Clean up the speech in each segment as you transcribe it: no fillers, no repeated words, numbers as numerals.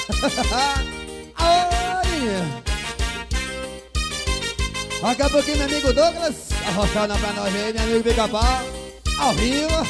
Olha! Daqui a pouquinho, meu amigo Douglas, arrochando pra nós aí, meu amigo Pica-Pau, ao vivo.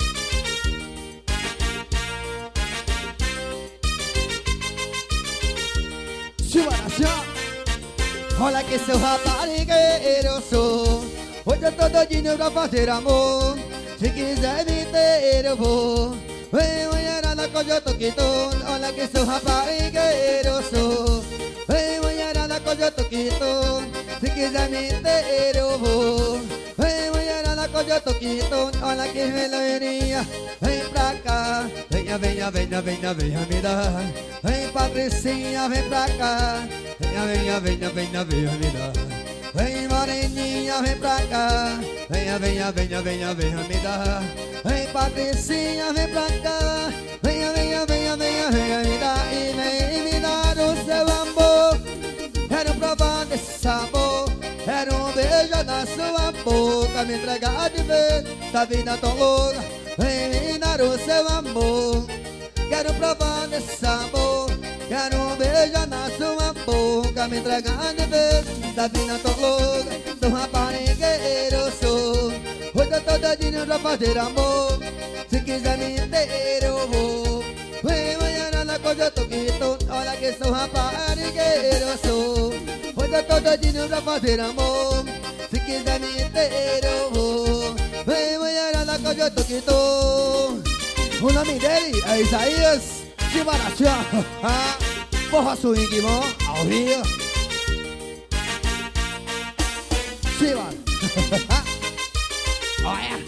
Olha que seu raparigueiro eu sou. Hoje eu tô doidinho pra fazer amor. Se quiser me ter eu vou. Vem mulherada que hoje eu tô quitando. Olha que seu raparigueiro eu sou. Vem mulherada que hoje eu tô quitando. Se quiser me ter eu vou. Vem mulherada que hoje eu tô quitando. Olha que loirinha, vem pra cá. Venha, venha, venha, venha, venha me dar. Vem Patricinha, vem pra cá. Venha, venha, venha, venha, venha me dar. Vem moreninha, vem pra cá. Venha, venha, venha, venha, venha me dar. Vem Patricinha, vem pra cá. Venha, venha, venha, venha, venha me dar. E vem me dar o seu amor. Quero provar desse sabor. Quero um beijo na sua boca. Me entregar de vez essa vida tão louca. Vem me dar o seu amor. Quero provar desse sabor. Quero um beijo na sua boca. Me entregar de vez essa vida tão louca. Sou raparigueiro eu sou. Hoje eu tô doidinho pra fazer amor. Se quiser me ter eu vou. Vem amanhã na coisa eu tô quitando. Olha que sou raparigueiro eu sou. Hoje eu tô doidinho pra fazer amor. Se quiser me ter eu vou. Vem amanhã na coisa eu tô quitando. O nome dele é Isaías de Marachá. Porra swing, irmão, ao Rio. Siva. Olha.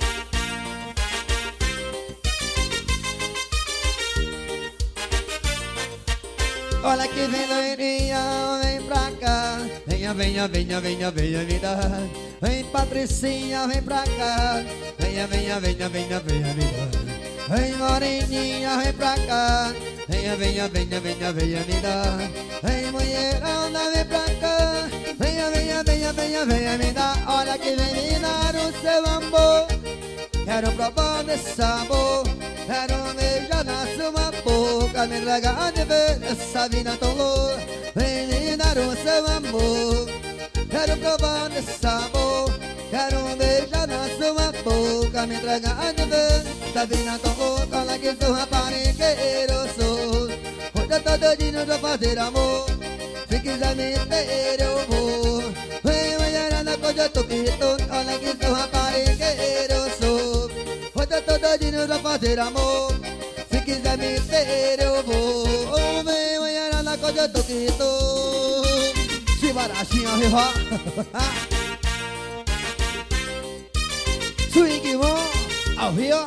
Olha que vem loirinha, vem pra cá. Venha, venha, venha, venha, venha me dar. Vem Patricinha, vem pra cá. Venha, venha, venha, venha, venha me dar. Vem moreninha, vem pra cá. Venha, venha, venha, venha, venha me dar. Vem mulherada, vem pra cá. Venha, venha, venha, venha, venha me dar. Olha que vem me dar o seu amor. Quero provar desse sabor. Quero um beijo na sua boca. Me entregar de vez essa vida tão louca. Vem me dar o seu amor. Quero provar desse sabor. Quero um beijo na sua boca. Me entregar de vez essa vida tão louca. Olha que sou raparigueiro eu sou. Hoje eu tô doidinho pra fazer amor. Se quiser me ter eu vou. Vem mulherada que hoje eu tô quitando. Olha que sou raparigueiro eu sou. Hoje eu tô doidinho pra fazer amor. Se quiser me ter eu vou. Vem mulherada que hoje eu tô quitando. Se baratinho arriba. Swing bom, ao Rio.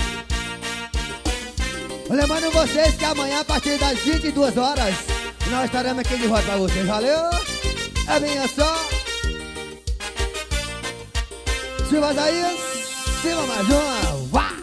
Lembrando vocês que amanhã a partir das 22 horas nós estaremos aqui de volta pra vocês, valeu? É bem só. Silva Isaías, Silva mais uma.